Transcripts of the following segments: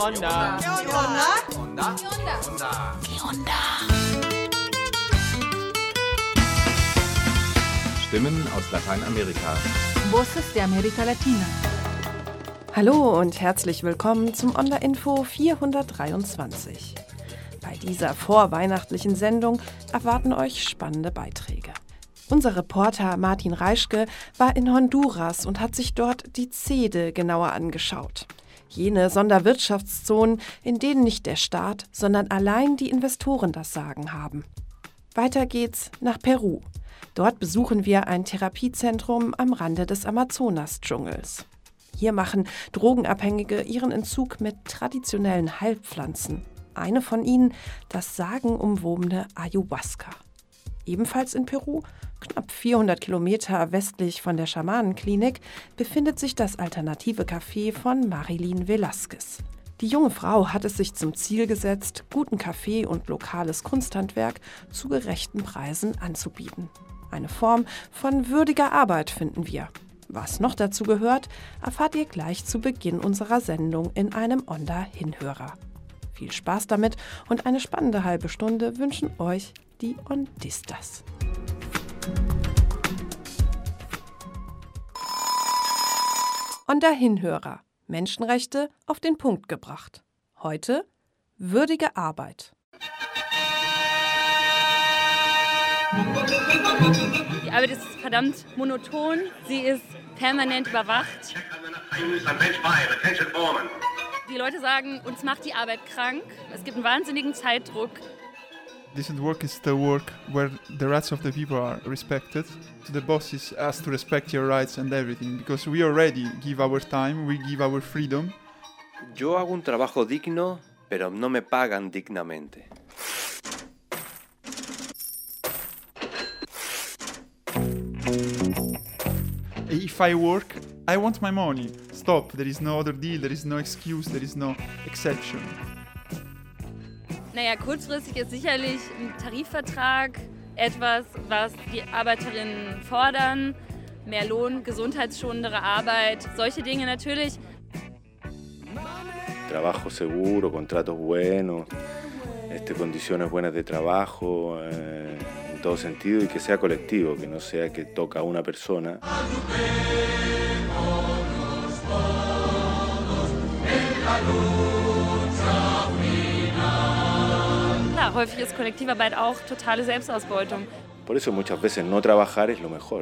onda? ¿Qué onda? Stimmen aus Lateinamerika. Voces de América Latina. Hallo und herzlich willkommen zum Onda Info 423. Bei dieser vorweihnachtlichen Sendung erwarten euch spannende Beiträge. Unser Reporter Martin Reischke war in Honduras und hat sich dort die CEDE genauer angeschaut. Jene Sonderwirtschaftszonen, in denen nicht der Staat, sondern allein die Investoren das Sagen haben. Weiter geht's nach Peru. Dort besuchen wir ein Therapiezentrum am Rande des Amazonas-Dschungels. Hier machen Drogenabhängige ihren Entzug mit traditionellen Heilpflanzen. Eine von ihnen, das sagenumwobene Ayahuasca. Ebenfalls in Peru, knapp 400 Kilometer westlich von der Schamanenklinik, befindet sich das alternative Café von Marilyn Velasquez. Die junge Frau hat es sich zum Ziel gesetzt, guten Kaffee und lokales Kunsthandwerk zu gerechten Preisen anzubieten. Eine Form von würdiger Arbeit, finden wir. Was noch dazu gehört, erfahrt ihr gleich zu Beginn unserer Sendung in einem Onda-Hinhörer. Viel Spaß damit und eine spannende halbe Stunde wünschen euch die Ondistas. Onda-Hinhörer. Menschenrechte auf den Punkt gebracht. Heute würdige Arbeit. Die Arbeit ist verdammt monoton, sie ist permanent überwacht. Die Leute sagen, uns macht die Arbeit krank. Es gibt einen wahnsinnigen Zeitdruck. Decent work is the work where the rights of the people are respected. The bosses has to respect your rights and everything, because we already give our time, we give our freedom. Yo hago un trabajo digno, pero no me pagan dignamente. If I work, I want my money. Stop. There is no other deal, there is no excuse, there is no exception. Naja, kurzfristig ist sicherlich ein Tarifvertrag etwas, was die Arbeiterinnen fordern. Mehr Lohn, gesundheitsschonendere Arbeit, solche Dinge natürlich. Trabajo seguro, contratos buenos, condiciones buenas de trabajo, en todo sentido, y que sea colectivo, que no sea que toca a una persona. Klar, häufig ist Kollektivarbeit auch totale Selbstausbeutung. Por eso muchas veces no trabajar es lo mejor.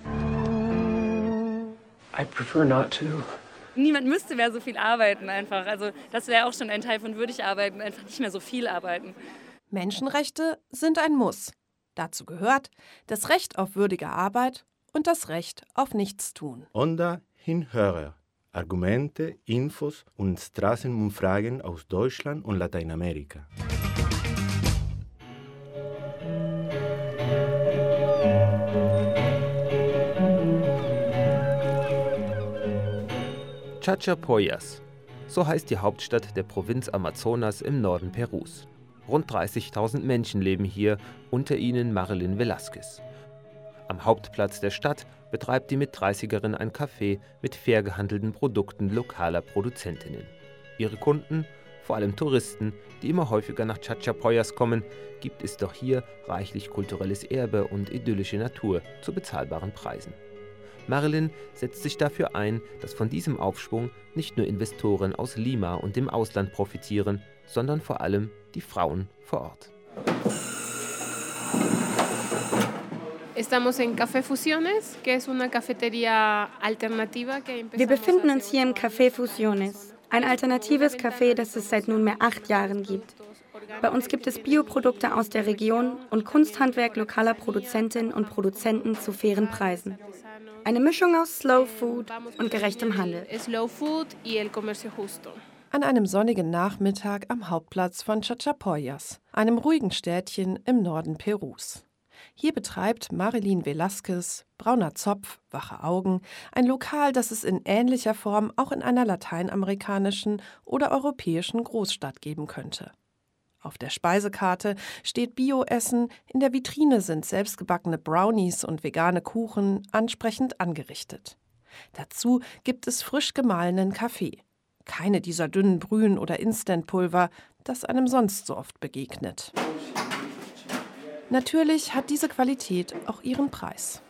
I prefer not to. Niemand müsste mehr so viel arbeiten einfach. Also das wäre auch schon ein Teil von würdig arbeiten, einfach nicht mehr so viel arbeiten. Menschenrechte sind ein Muss. Dazu gehört das Recht auf würdige Arbeit und das Recht auf Nichtstun. Onda-Hinhörer. Argumente, Infos und Straßenumfragen aus Deutschland und Lateinamerika. Chachapoyas. So heißt die Hauptstadt der Provinz Amazonas im Norden Perus. Rund 30.000 Menschen leben hier, unter ihnen Marilyn Velasquez. Am Hauptplatz der Stadt betreibt die Mit-30erin ein Café mit fair gehandelten Produkten lokaler Produzentinnen. Ihre Kunden, vor allem Touristen, die immer häufiger nach Chachapoyas kommen, gibt es doch hier reichlich kulturelles Erbe und idyllische Natur zu bezahlbaren Preisen. Marilyn setzt sich dafür ein, dass von diesem Aufschwung nicht nur Investoren aus Lima und dem Ausland profitieren, sondern vor allem die Frauen vor Ort. Wir befinden uns hier im Café Fusiones, ein alternatives Café, das es seit nunmehr 8 Jahren gibt. Bei uns gibt es Bioprodukte aus der Region und Kunsthandwerk lokaler Produzentinnen und Produzenten zu fairen Preisen. Eine Mischung aus Slow Food und gerechtem Handel. An einem sonnigen Nachmittag am Hauptplatz von Chachapoyas, einem ruhigen Städtchen im Norden Perus. Hier betreibt Marilyn Velasquez, brauner Zopf, wache Augen, ein Lokal, das es in ähnlicher Form auch in einer lateinamerikanischen oder europäischen Großstadt geben könnte. Auf der Speisekarte steht Bio-Essen, in der Vitrine sind selbstgebackene Brownies und vegane Kuchen ansprechend angerichtet. Dazu gibt es frisch gemahlenen Kaffee. Keine dieser dünnen Brühen oder Instantpulver, das einem sonst so oft begegnet. Natürlich hat diese Qualität auch ihren Preis.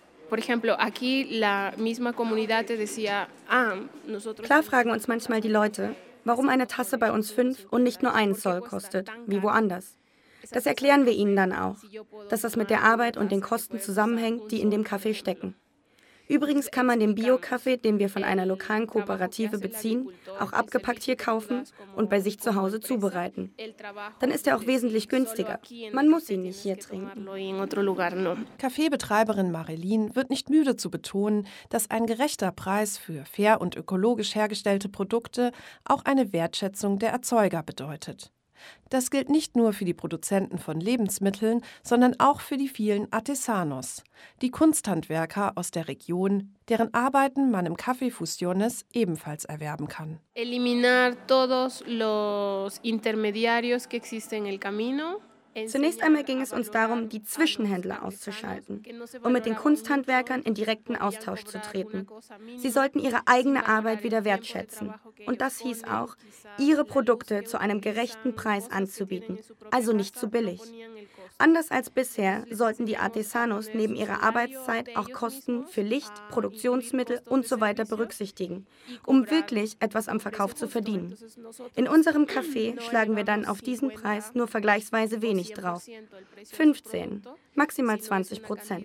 Klar fragen uns manchmal die Leute, warum eine Tasse bei uns 5 und nicht nur 1 Sol kostet, wie woanders. Das erklären wir ihnen dann auch, dass das mit der Arbeit und den Kosten zusammenhängt, die in dem Kaffee stecken. Übrigens kann man den Bio-Kaffee, den wir von einer lokalen Kooperative beziehen, auch abgepackt hier kaufen und bei sich zu Hause zubereiten. Dann ist er auch wesentlich günstiger. Man muss ihn nicht hier trinken. Kaffeebetreiberin Marilyn wird nicht müde zu betonen, dass ein gerechter Preis für fair und ökologisch hergestellte Produkte auch eine Wertschätzung der Erzeuger bedeutet. Das gilt nicht nur für die Produzenten von Lebensmitteln, sondern auch für die vielen Artesanos, die Kunsthandwerker aus der Region, deren Arbeiten man im Café Fusiones ebenfalls erwerben kann. Eliminar todos los intermediarios que existen en el camino. Zunächst einmal ging es uns darum, die Zwischenhändler auszuschalten, um mit den Kunsthandwerkern in direkten Austausch zu treten. Sie sollten ihre eigene Arbeit wieder wertschätzen. Und das hieß auch, ihre Produkte zu einem gerechten Preis anzubieten, also nicht zu billig. Anders als bisher sollten die Artesanos neben ihrer Arbeitszeit auch Kosten für Licht, Produktionsmittel usw. berücksichtigen, um wirklich etwas am Verkauf zu verdienen. In unserem Café schlagen wir dann auf diesen Preis nur vergleichsweise wenig drauf. 15, maximal 20%.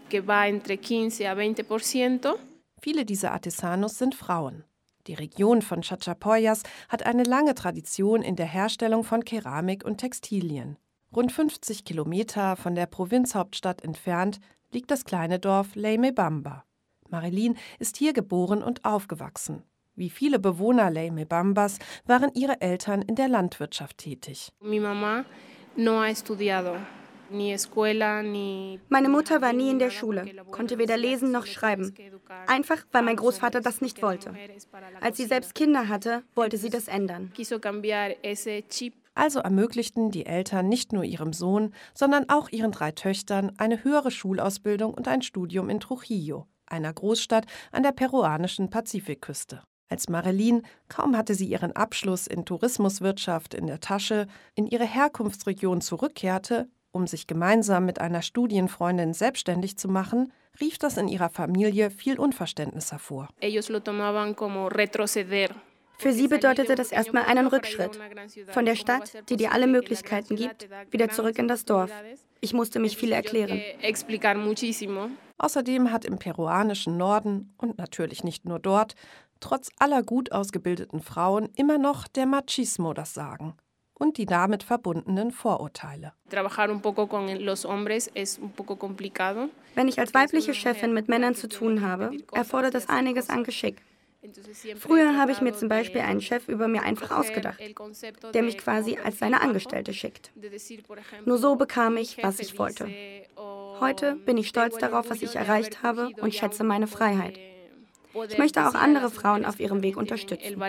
Viele dieser Artesanos sind Frauen. Die Region von Chachapoyas hat eine lange Tradition in der Herstellung von Keramik und Textilien. Rund 50 Kilometer von der Provinzhauptstadt entfernt liegt das kleine Dorf Leimebamba. Marilyn ist hier geboren und aufgewachsen. Wie viele Bewohner Leimebambas waren ihre Eltern in der Landwirtschaft tätig. Meine Mutter war nie in der Schule, konnte weder lesen noch schreiben. Einfach, weil mein Großvater das nicht wollte. Als sie selbst Kinder hatte, wollte sie das ändern. Also ermöglichten die Eltern nicht nur ihrem Sohn, sondern auch ihren 3 Töchtern eine höhere Schulausbildung und ein Studium in Trujillo, einer Großstadt an der peruanischen Pazifikküste. Als Marilyn, kaum hatte sie ihren Abschluss in Tourismuswirtschaft in der Tasche, in ihre Herkunftsregion zurückkehrte, um sich gemeinsam mit einer Studienfreundin selbstständig zu machen, rief das in ihrer Familie viel Unverständnis hervor. Für sie bedeutete das erstmal einen Rückschritt. Von der Stadt, die dir alle Möglichkeiten gibt, wieder zurück in das Dorf. Ich musste mich viel erklären. Außerdem hat im peruanischen Norden, und natürlich nicht nur dort, trotz aller gut ausgebildeten Frauen immer noch der Machismo das Sagen und die damit verbundenen Vorurteile. Wenn ich als weibliche Chefin mit Männern zu tun habe, erfordert das einiges an Geschick. Früher habe ich mir zum Beispiel einen Chef über mir einfach ausgedacht, der mich quasi als seine Angestellte schickt. Nur so bekam ich, was ich wollte. Heute bin ich stolz darauf, was ich erreicht habe und schätze meine Freiheit. Ich möchte auch andere Frauen auf ihrem Weg unterstützen.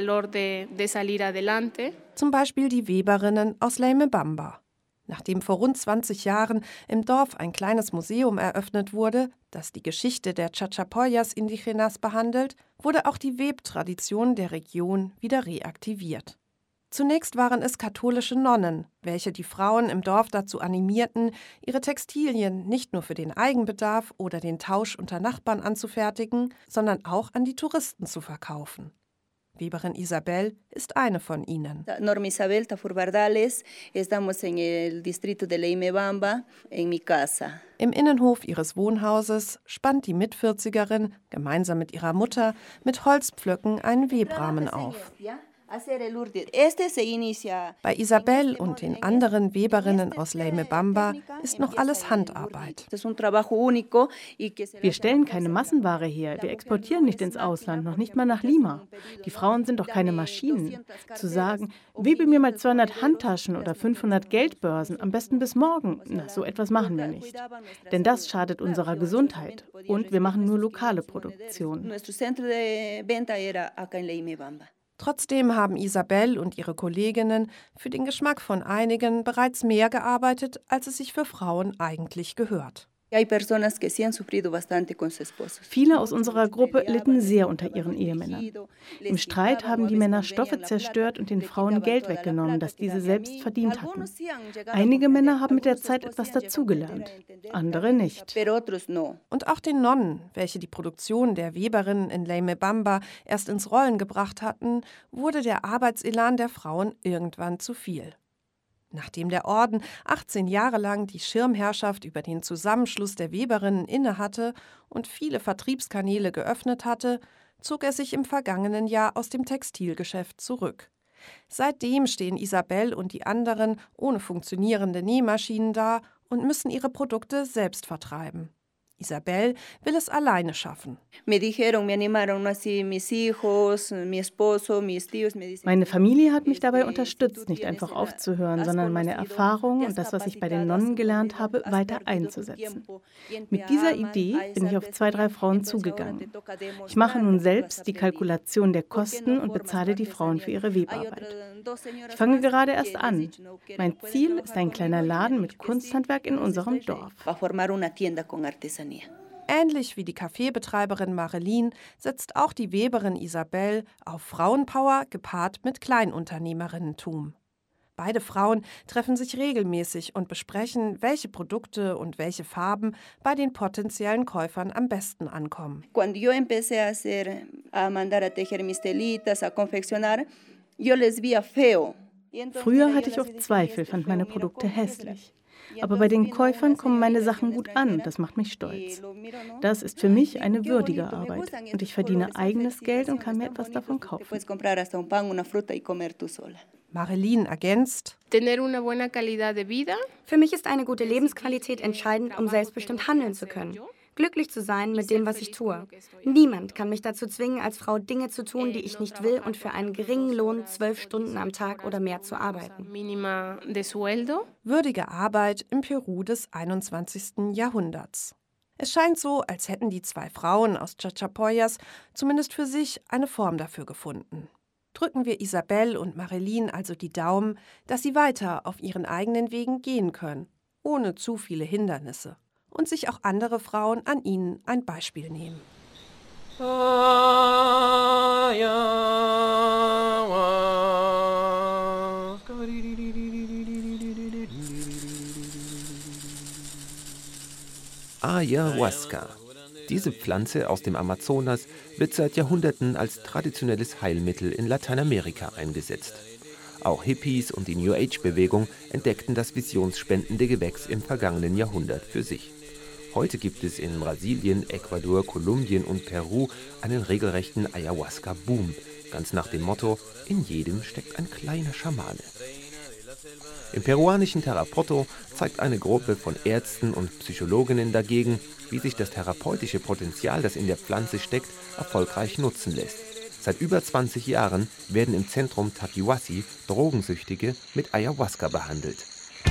Zum Beispiel die Weberinnen aus Leimebamba. Nachdem vor rund 20 Jahren im Dorf ein kleines Museum eröffnet wurde, das die Geschichte der Chachapoyas Indigenas behandelt, wurde auch die Webtradition der Region wieder reaktiviert. Zunächst waren es katholische Nonnen, welche die Frauen im Dorf dazu animierten, ihre Textilien nicht nur für den Eigenbedarf oder den Tausch unter Nachbarn anzufertigen, sondern auch an die Touristen zu verkaufen. Weberin Isabel ist eine von ihnen. Norma Isabel Tafur Bardales, estamos en el distrito de Leimebamba, en mi casa. Im Innenhof ihres Wohnhauses spannt die Mitvierzigerin gemeinsam mit ihrer Mutter mit Holzpflöcken einen Webrahmen auf. Bei Isabel und den anderen Weberinnen aus Leimebamba ist noch alles Handarbeit. Wir stellen keine Massenware her, wir exportieren nicht ins Ausland, noch nicht mal nach Lima. Die Frauen sind doch keine Maschinen. Zu sagen, webe mir mal 200 Handtaschen oder 500 Geldbörsen, am besten bis morgen, na, so etwas machen wir nicht. Denn das schadet unserer Gesundheit. Und wir machen nur lokale Produktion. Trotzdem haben Isabel und ihre Kolleginnen für den Geschmack von einigen bereits mehr gearbeitet, als es sich für Frauen eigentlich gehört. Viele aus unserer Gruppe litten sehr unter ihren Ehemännern. Im Streit haben die Männer Stoffe zerstört und den Frauen Geld weggenommen, das diese selbst verdient hatten. Einige Männer haben mit der Zeit etwas dazugelernt, andere nicht. Und auch den Nonnen, welche die Produktion der Weberinnen in Leimebamba erst ins Rollen gebracht hatten, wurde der Arbeitselan der Frauen irgendwann zu viel. Nachdem der Orden 18 Jahre lang die Schirmherrschaft über den Zusammenschluss der Weberinnen innehatte und viele Vertriebskanäle geöffnet hatte, zog er sich im vergangenen Jahr aus dem Textilgeschäft zurück. Seitdem stehen Isabel und die anderen ohne funktionierende Nähmaschinen da und müssen ihre Produkte selbst vertreiben. Isabel will es alleine schaffen. Meine Familie hat mich dabei unterstützt, nicht einfach aufzuhören, sondern meine Erfahrungen und das, was ich bei den Nonnen gelernt habe, weiter einzusetzen. Mit dieser Idee bin ich auf 2, 3 Frauen zugegangen. Ich mache nun selbst die Kalkulation der Kosten und bezahle die Frauen für ihre Webarbeit. Ich fange gerade erst an. Mein Ziel ist ein kleiner Laden mit Kunsthandwerk in unserem Dorf. Ähnlich wie die Kaffeebetreiberin Marilyn setzt auch die Weberin Isabel auf Frauenpower gepaart mit Kleinunternehmerinnentum. Beide Frauen treffen sich regelmäßig und besprechen, welche Produkte und welche Farben bei den potenziellen Käufern am besten ankommen. Cuando yo empecé a mandar a tejer mis telitas, a confeccionar, yo les veía feo. Früher hatte ich oft Zweifel, fand meine Produkte hässlich. Aber bei den Käufern kommen meine Sachen gut an, das macht mich stolz. Das ist für mich eine würdige Arbeit und ich verdiene eigenes Geld und kann mir etwas davon kaufen. Marilyn ergänzt: Für mich ist eine gute Lebensqualität entscheidend, um selbstbestimmt handeln zu können. Glücklich zu sein mit dem, was ich tue. Niemand kann mich dazu zwingen, als Frau Dinge zu tun, die ich nicht will und für einen geringen Lohn 12 Stunden am Tag oder mehr zu arbeiten. Würdige Arbeit im Peru des 21. Jahrhunderts. Es scheint so, als hätten die 2 Frauen aus Chachapoyas zumindest für sich eine Form dafür gefunden. Drücken wir Isabel und Marilyn also die Daumen, dass sie weiter auf ihren eigenen Wegen gehen können, ohne zu viele Hindernisse. Und sich auch andere Frauen an ihnen ein Beispiel nehmen. Ayahuasca. Diese Pflanze aus dem Amazonas wird seit Jahrhunderten als traditionelles Heilmittel in Lateinamerika eingesetzt. Auch Hippies und die New Age-Bewegung entdeckten das visionsspendende Gewächs im vergangenen Jahrhundert für sich. Heute gibt es in Brasilien, Ecuador, Kolumbien und Peru einen regelrechten Ayahuasca-Boom. Ganz nach dem Motto, in jedem steckt ein kleiner Schamane. Im peruanischen Tarapoto zeigt eine Gruppe von Ärzten und Psychologinnen dagegen, wie sich das therapeutische Potenzial, das in der Pflanze steckt, erfolgreich nutzen lässt. Seit über 20 Jahren werden im Zentrum Taquihuasi Drogensüchtige mit Ayahuasca behandelt.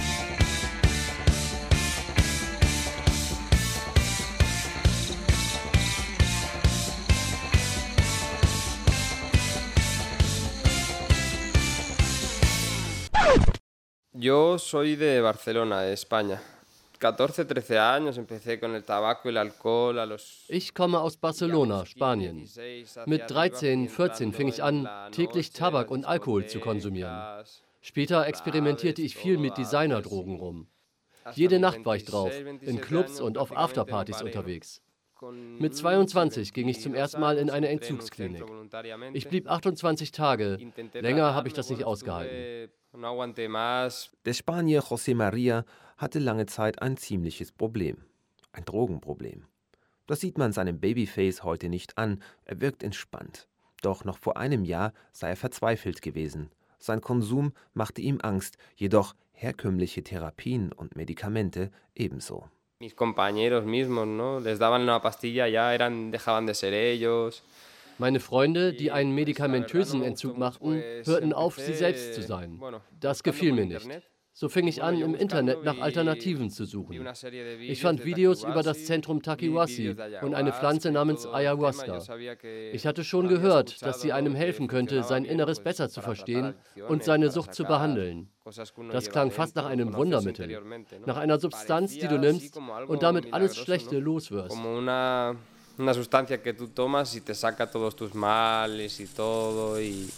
Yo soy de Barcelona, España. 14, 13 años empecé con el tabaco y el alcohol a los... Ich komme aus Barcelona, Spanien. Mit 13, 14 fing ich an, täglich Tabak und Alkohol zu konsumieren. Später experimentierte ich viel mit Designerdrogen rum. Jede Nacht war ich drauf, in Clubs und auf Afterpartys unterwegs. Mit 22 ging ich zum ersten Mal in eine Entzugsklinik. Ich blieb 28 Tage. Länger habe ich das nicht ausgehalten. Der Spanier José María hatte lange Zeit ein ziemliches Problem. Ein Drogenproblem. Das sieht man seinem Babyface heute nicht an. Er wirkt entspannt. Doch noch vor einem Jahr sei er verzweifelt gewesen. Sein Konsum machte ihm Angst, jedoch herkömmliche Therapien und Medikamente ebenso. Mis compañeros mismos, ¿no? Les daban una pastilla, ya dejaban de ser ellos. Meine Freunde, die einen medikamentösen Entzug machten, hörten auf, sie selbst zu sein. Das gefiel mir nicht. So fing ich an, im Internet nach Alternativen zu suchen. Ich fand Videos über das Zentrum Takiwasi und eine Pflanze namens Ayahuasca. Ich hatte schon gehört, dass sie einem helfen könnte, sein Inneres besser zu verstehen und seine Sucht zu behandeln. Das klang fast nach einem Wundermittel, nach einer Substanz, die du nimmst und damit alles Schlechte loswirst. Una sustancia que tú tomas y te saca todos tus males y todo y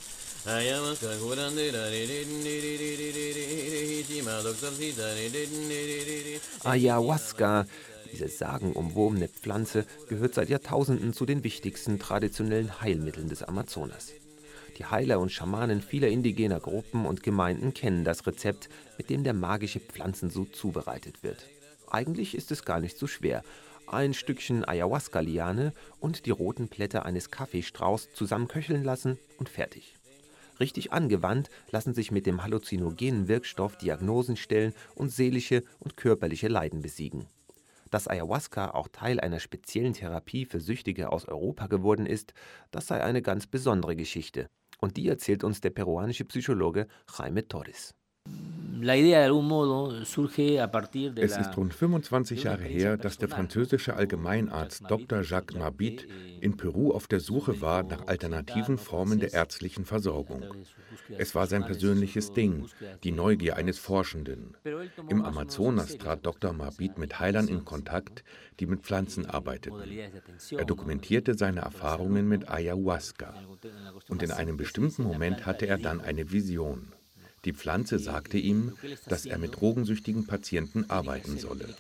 Ayahuasca, diese sagenumwobene Pflanze, gehört seit Jahrtausenden zu den wichtigsten traditionellen Heilmitteln des Amazonas. Die Heiler und Schamanen vieler indigener Gruppen und Gemeinden kennen das Rezept, mit dem der magische Pflanzensud zubereitet wird. Eigentlich ist es gar nicht so schwer. Ein Stückchen Ayahuasca-Liane und die roten Blätter eines Kaffeestrauchs zusammen köcheln lassen und fertig. Richtig angewandt lassen sich mit dem halluzinogenen Wirkstoff Diagnosen stellen und seelische und körperliche Leiden besiegen. Dass Ayahuasca auch Teil einer speziellen Therapie für Süchtige aus Europa geworden ist, das sei eine ganz besondere Geschichte. Und die erzählt uns der peruanische Psychologe Jaime Torres. Es ist rund 25 Jahre her, dass der französische Allgemeinarzt Dr. Jacques Marbit in Peru auf der Suche war nach alternativen Formen der ärztlichen Versorgung. Es war sein persönliches Ding, die Neugier eines Forschenden. Im Amazonas trat Dr. Marbit mit Heilern in Kontakt, die mit Pflanzen arbeiteten. Er dokumentierte seine Erfahrungen mit Ayahuasca. Und in einem bestimmten Moment hatte er dann eine Vision. Die Pflanze sagte ihm, dass er mit drogensüchtigen Patienten arbeiten solle.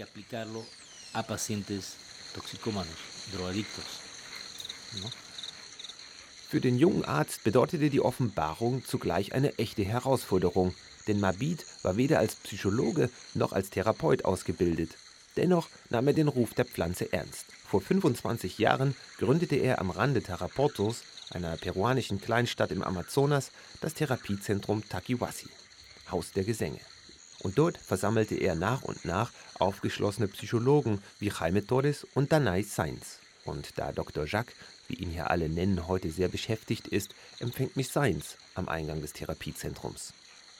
Für den jungen Arzt bedeutete die Offenbarung zugleich eine echte Herausforderung, denn Marbit war weder als Psychologe noch als Therapeut ausgebildet. Dennoch nahm er den Ruf der Pflanze ernst. Vor 25 Jahren gründete er am Rande Taraportos, einer peruanischen Kleinstadt im Amazonas, das Therapiezentrum Takiwasi, Haus der Gesänge. Und dort versammelte er nach und nach aufgeschlossene Psychologen wie Jaime Torres und Danai Sainz. Und da Dr. Jacques, wie ihn hier alle nennen, heute sehr beschäftigt ist, empfängt mich Sainz am Eingang des Therapiezentrums.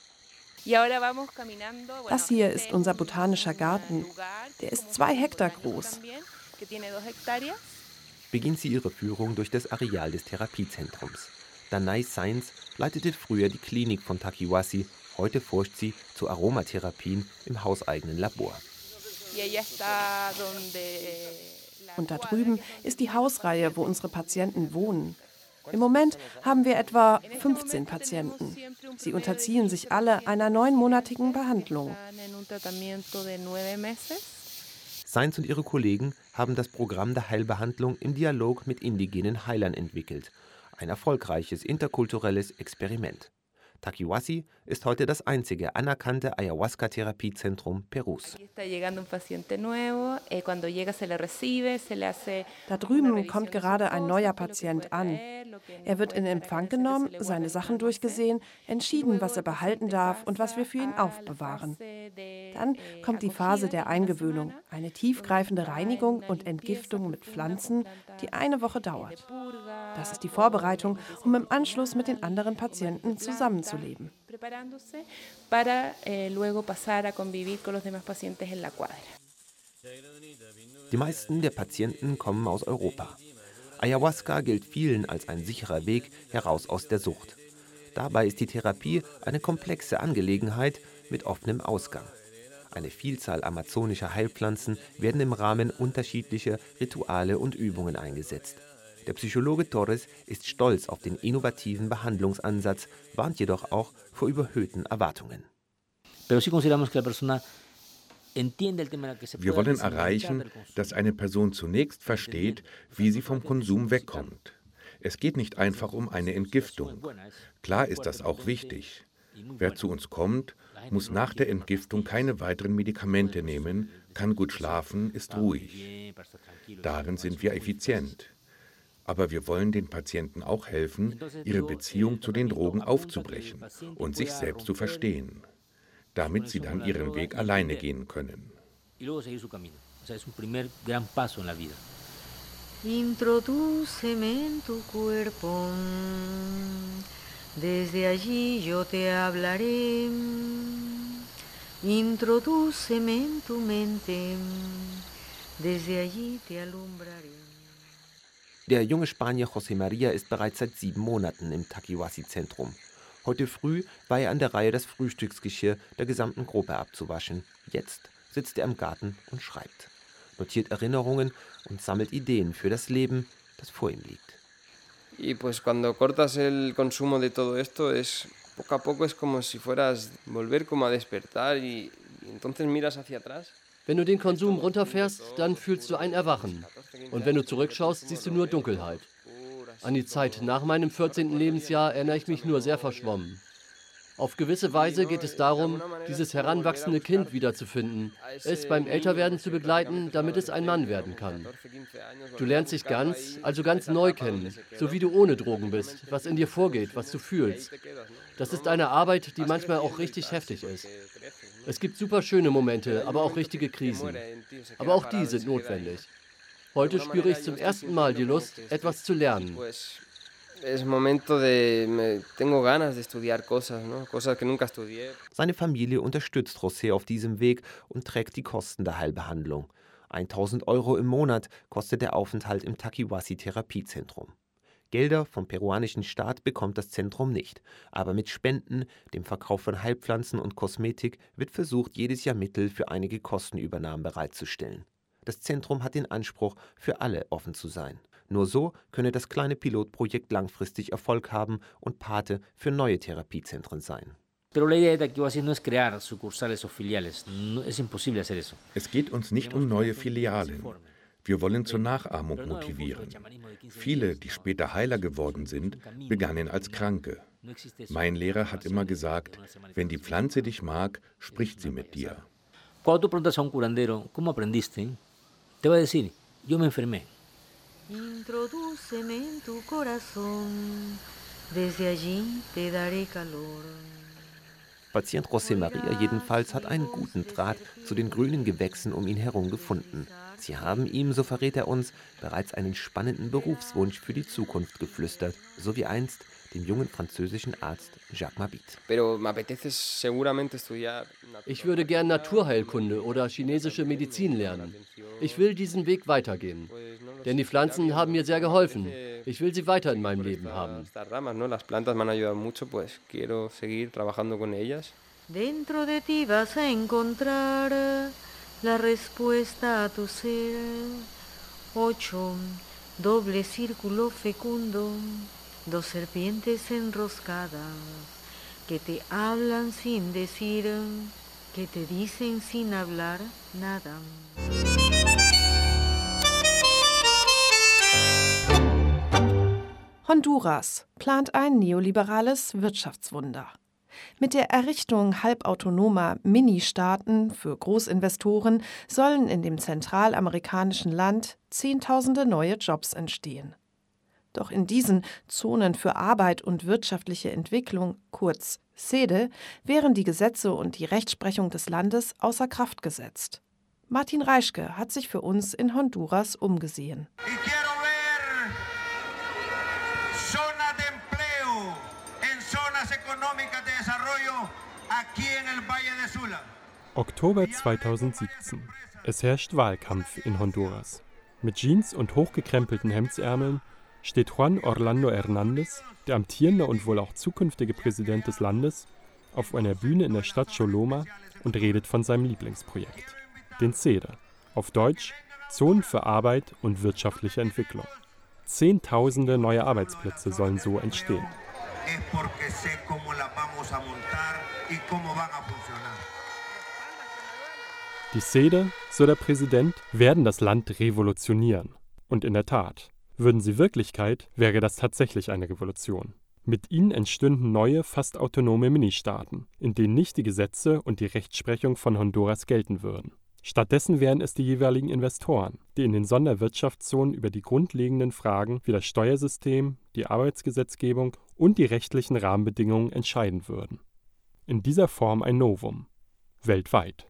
Das hier ist unser botanischer Garten. Der ist 2 Hektar groß. Beginnt sie ihre Führung durch das Areal des Therapiezentrums. Danai Sainz leitete früher die Klinik von Takiwasi, heute forscht sie zu Aromatherapien im hauseigenen Labor. Und da drüben ist die Hausreihe, wo unsere Patienten wohnen. Im Moment haben wir etwa 15 Patienten. Sie unterziehen sich alle einer 9-monatigen Behandlung. Sainz und ihre Kollegen haben das Programm der Heilbehandlung im Dialog mit indigenen Heilern entwickelt. Ein erfolgreiches interkulturelles Experiment. Takiwasi ist heute das einzige anerkannte Ayahuasca-Therapiezentrum Perus. Da drüben kommt gerade ein neuer Patient an. Er wird in Empfang genommen, seine Sachen durchgesehen, entschieden, was er behalten darf und was wir für ihn aufbewahren. Dann kommt die Phase der Eingewöhnung, eine tiefgreifende Reinigung und Entgiftung mit Pflanzen, die eine Woche dauert. Das ist die Vorbereitung, um im Anschluss mit den anderen Patienten zusammenzuleben. Die meisten der Patienten kommen aus Europa. Ayahuasca gilt vielen als ein sicherer Weg heraus aus der Sucht. Dabei ist die Therapie eine komplexe Angelegenheit mit offenem Ausgang. Eine Vielzahl amazonischer Heilpflanzen werden im Rahmen unterschiedlicher Rituale und Übungen eingesetzt. Der Psychologe Torres ist stolz auf den innovativen Behandlungsansatz, warnt jedoch auch vor überhöhten Erwartungen. Wir wollen erreichen, dass eine Person zunächst versteht, wie sie vom Konsum wegkommt. Es geht nicht einfach um eine Entgiftung. Klar ist das auch wichtig. Wer zu uns kommt, muss nach der Entgiftung keine weiteren Medikamente nehmen, kann gut schlafen, ist ruhig. Darin sind wir effizient. Aber wir wollen den Patienten auch helfen, ihre Beziehung zu den Drogen aufzubrechen und sich selbst zu verstehen, damit sie dann ihren Weg alleine gehen können. Introdúceme en tu cuerpo, desde allí yo te hablaré. Introdúceme en tu mente, desde allí te alumbraré. Der junge Spanier José María ist bereits seit 7 Monaten im Takiwasi-Zentrum. Heute früh war er an der Reihe, das Frühstücksgeschirr der gesamten Gruppe abzuwaschen. Jetzt sitzt er im Garten und schreibt, notiert Erinnerungen und sammelt Ideen für das Leben, das vor ihm liegt. Y pues cuando cortas el consumo de todo esto es poco a poco es como si fueras volver como a despertar y entonces miras hacia atrás. Wenn du den Konsum runterfährst, dann fühlst du ein Erwachen. Und wenn du zurückschaust, siehst du nur Dunkelheit. An die Zeit nach meinem 14. Lebensjahr erinnere ich mich nur sehr verschwommen. Auf gewisse Weise geht es darum, dieses heranwachsende Kind wiederzufinden, es beim Älterwerden zu begleiten, damit es ein Mann werden kann. Du lernst dich ganz neu kennen, so wie du ohne Drogen bist, was in dir vorgeht, was du fühlst. Das ist eine Arbeit, die manchmal auch richtig heftig ist. Es gibt super schöne Momente, aber auch richtige Krisen. Aber auch die sind notwendig. Heute spüre ich zum ersten Mal die Lust, etwas zu lernen. Seine Familie unterstützt José auf diesem Weg und trägt die Kosten der Heilbehandlung. 1.000 € im Monat kostet der Aufenthalt im Takiwasi-Therapiezentrum. Gelder vom peruanischen Staat bekommt das Zentrum nicht. Aber mit Spenden, dem Verkauf von Heilpflanzen und Kosmetik wird versucht, jedes Jahr Mittel für einige Kostenübernahmen bereitzustellen. Das Zentrum hat den Anspruch, für alle offen zu sein. Nur so könne das kleine Pilotprojekt langfristig Erfolg haben und Pate für neue Therapiezentren sein. Es geht uns nicht um neue Filialen. Wir wollen zur Nachahmung motivieren. Viele, die später Heiler geworden sind, begannen als Kranke. Mein Lehrer hat immer gesagt, wenn die Pflanze dich mag, spricht sie mit dir. Cuando tú preguntas a un curandero, ¿cómo aprendiste? Te va a decir, yo me enfermé. Introdúceme en tu corazón, desde allí te daré calor. Patient José María jedenfalls hat einen guten Draht zu den grünen Gewächsen um ihn herum gefunden. Sie haben ihm, so verrät er uns, bereits einen spannenden Berufswunsch für die Zukunft geflüstert, so wie einst dem jungen französischen Arzt Jacques Mabit. Ich würde gern Naturheilkunde oder chinesische Medizin lernen. Ich will diesen Weg weitergehen. Denn die Pflanzen haben mir sehr geholfen. Ich will sie weiter in meinem Leben haben. Dentro de ti vas a encontrar la respuesta a tu ser. 8, doble círculo fecundo. 2 serpientes enroscadas que te hablan sin decir, que te dicen sin hablar nada. Honduras plant ein neoliberales Wirtschaftswunder. Mit der Errichtung halbautonomer Ministaaten für Großinvestoren sollen in dem zentralamerikanischen Land Zehntausende neue Jobs entstehen. Doch in diesen Zonen für Arbeit und wirtschaftliche Entwicklung, kurz CEDE, wären die Gesetze und die Rechtsprechung des Landes außer Kraft gesetzt. Martin Reischke hat sich für uns in Honduras umgesehen. Oktober 2017. Es herrscht Wahlkampf in Honduras. Mit Jeans und hochgekrempelten Hemdsärmeln steht Juan Orlando Hernández, der amtierende und wohl auch zukünftige Präsident des Landes, auf einer Bühne in der Stadt Choloma und redet von seinem Lieblingsprojekt, den CEDE, auf Deutsch Zonen für Arbeit und wirtschaftliche Entwicklung. Zehntausende neue Arbeitsplätze sollen so entstehen. Die CEDE, so der Präsident, werden das Land revolutionieren. Und in der Tat, würden sie Wirklichkeit, wäre das tatsächlich eine Revolution. Mit ihnen entstünden neue, fast autonome Ministaaten, in denen nicht die Gesetze und die Rechtsprechung von Honduras gelten würden. Stattdessen wären es die jeweiligen Investoren, die in den Sonderwirtschaftszonen über die grundlegenden Fragen wie das Steuersystem, die Arbeitsgesetzgebung und die rechtlichen Rahmenbedingungen entscheiden würden. In dieser Form ein Novum. Weltweit.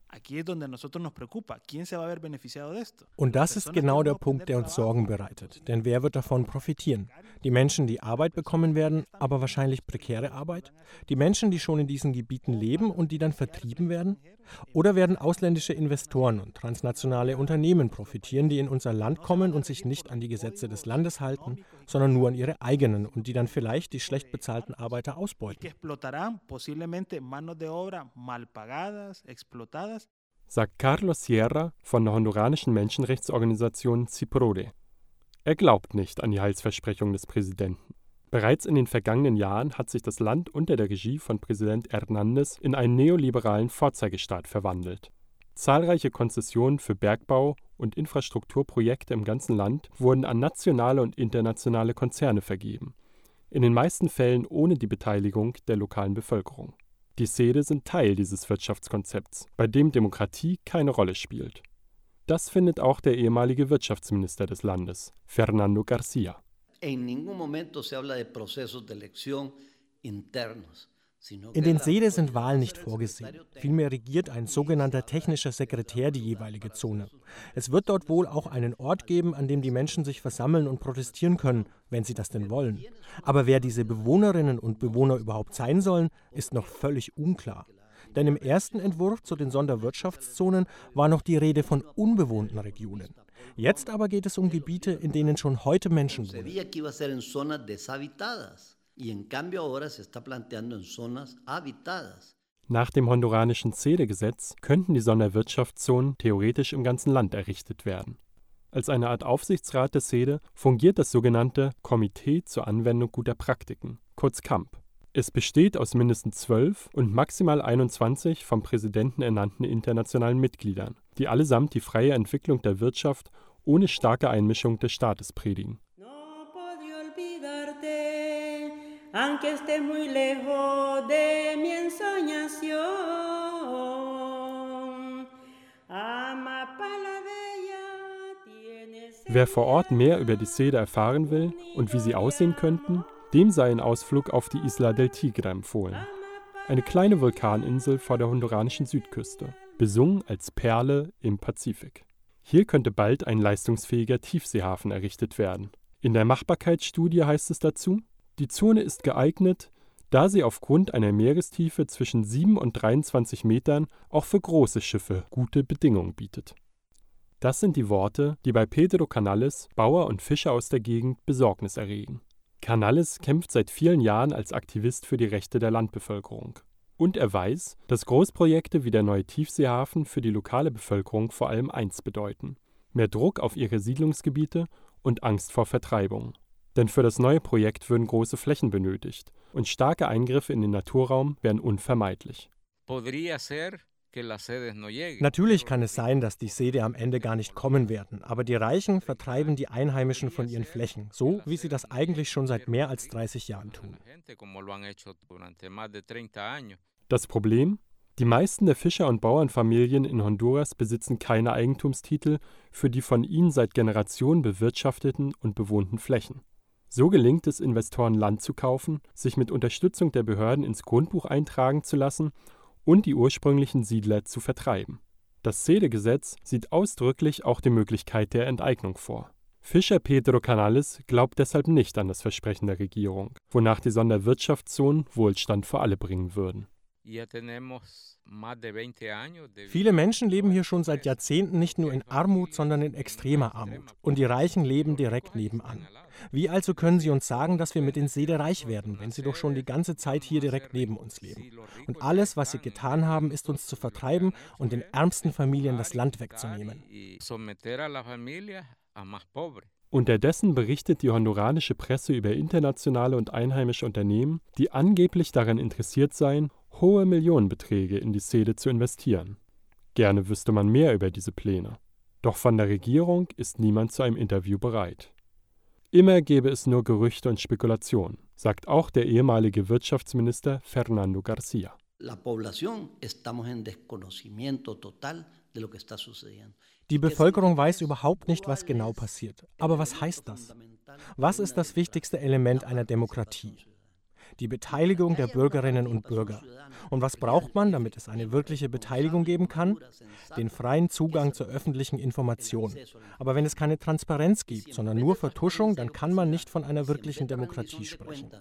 Und das ist genau der Punkt, der uns Sorgen bereitet. Denn wer wird davon profitieren? Die Menschen, die Arbeit bekommen werden, aber wahrscheinlich prekäre Arbeit? Die Menschen, die schon in diesen Gebieten leben und die dann vertrieben werden? Oder werden ausländische Investoren und transnationale Unternehmen profitieren, die in unser Land kommen und sich nicht an die Gesetze des Landes halten, sondern nur an ihre eigenen und die dann vielleicht die schlecht bezahlten Arbeiter ausbeuten? Sagt Carlos Sierra von der honduranischen Menschenrechtsorganisation CIPRODE. Er glaubt nicht an die Heilsversprechungen des Präsidenten. Bereits in den vergangenen Jahren hat sich das Land unter der Regie von Präsident Hernández in einen neoliberalen Vorzeigestaat verwandelt. Zahlreiche Konzessionen für Bergbau und Infrastrukturprojekte im ganzen Land wurden an nationale und internationale Konzerne vergeben, in den meisten Fällen ohne die Beteiligung der lokalen Bevölkerung. Die Sede sind Teil dieses Wirtschaftskonzepts, bei dem Demokratie keine Rolle spielt. Das findet auch der ehemalige Wirtschaftsminister des Landes, Fernando García. En ningún momento se habla de procesos de elección internos. In den Sede sind Wahlen nicht vorgesehen. Vielmehr regiert ein sogenannter technischer Sekretär die jeweilige Zone. Es wird dort wohl auch einen Ort geben, an dem die Menschen sich versammeln und protestieren können, wenn sie das denn wollen. Aber wer diese Bewohnerinnen und Bewohner überhaupt sein sollen, ist noch völlig unklar. Denn im ersten Entwurf zu den Sonderwirtschaftszonen war noch die Rede von unbewohnten Regionen. Jetzt aber geht es um Gebiete, in denen schon heute Menschen wohnen. Nach dem honduranischen Sede-Gesetz könnten die Sonderwirtschaftszonen theoretisch im ganzen Land errichtet werden. Als eine Art Aufsichtsrat der Sede fungiert das sogenannte Komitee zur Anwendung guter Praktiken, kurz KAMP. Es besteht aus mindestens 12 und maximal 21 vom Präsidenten ernannten internationalen Mitgliedern, die allesamt die freie Entwicklung der Wirtschaft ohne starke Einmischung des Staates predigen. Wer vor Ort mehr über die Sede erfahren will und wie sie aussehen könnten, dem sei ein Ausflug auf die Isla del Tigre empfohlen. Eine kleine Vulkaninsel vor der honduranischen Südküste, besungen als Perle im Pazifik. Hier könnte bald ein leistungsfähiger Tiefseehafen errichtet werden. In der Machbarkeitsstudie heißt es dazu, die Zone ist geeignet, da sie aufgrund einer Meerestiefe zwischen 7 und 23 Metern auch für große Schiffe gute Bedingungen bietet. Das sind die Worte, die bei Pedro Canales, Bauer und Fischer aus der Gegend, Besorgnis erregen. Canales kämpft seit vielen Jahren als Aktivist für die Rechte der Landbevölkerung. Und er weiß, dass Großprojekte wie der neue Tiefseehafen für die lokale Bevölkerung vor allem eins bedeuten: mehr Druck auf ihre Siedlungsgebiete und Angst vor Vertreibung. Denn für das neue Projekt würden große Flächen benötigt und starke Eingriffe in den Naturraum wären unvermeidlich. Natürlich kann es sein, dass die Sede am Ende gar nicht kommen werden, aber die Reichen vertreiben die Einheimischen von ihren Flächen, so wie sie das eigentlich schon seit mehr als 30 Jahren tun. Das Problem? Die meisten der Fischer- und Bauernfamilien in Honduras besitzen keine Eigentumstitel für die von ihnen seit Generationen bewirtschafteten und bewohnten Flächen. So gelingt es Investoren, Land zu kaufen, sich mit Unterstützung der Behörden ins Grundbuch eintragen zu lassen und die ursprünglichen Siedler zu vertreiben. Das Sede-Gesetz sieht ausdrücklich auch die Möglichkeit der Enteignung vor. Fischer Pedro Canales glaubt deshalb nicht an das Versprechen der Regierung, wonach die Sonderwirtschaftszonen Wohlstand für alle bringen würden. Viele Menschen leben hier schon seit Jahrzehnten nicht nur in Armut, sondern in extremer Armut. Und die Reichen leben direkt nebenan. Wie also können Sie uns sagen, dass wir mit den Sede reich werden, wenn Sie doch schon die ganze Zeit hier direkt neben uns leben? Und alles, was Sie getan haben, ist uns zu vertreiben und den ärmsten Familien das Land wegzunehmen. Unterdessen berichtet die honduranische Presse über internationale und einheimische Unternehmen, die angeblich daran interessiert seien, hohe Millionenbeträge in die Sede zu investieren. Gerne wüsste man mehr über diese Pläne. Doch von der Regierung ist niemand zu einem Interview bereit. Immer gäbe es nur Gerüchte und Spekulationen, sagt auch der ehemalige Wirtschaftsminister Fernando García. Die Bevölkerung weiß überhaupt nicht, was genau passiert. Aber was heißt das? Was ist das wichtigste Element einer Demokratie? die Beteiligung der Bürgerinnen und Bürger. Und was braucht man, damit es eine wirkliche Beteiligung geben kann? Den freien Zugang zur öffentlichen Information. Aber wenn es keine Transparenz gibt, sondern nur Vertuschung, dann kann man nicht von einer wirklichen Demokratie sprechen.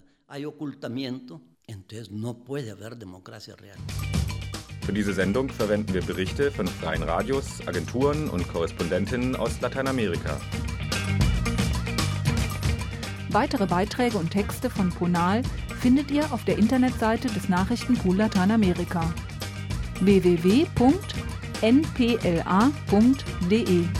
Für diese Sendung verwenden wir Berichte von freien Radios, Agenturen und Korrespondentinnen aus Lateinamerika. Weitere Beiträge und Texte von Ponal findet ihr auf der Internetseite des Nachrichtenpool Lateinamerika www.npla.de.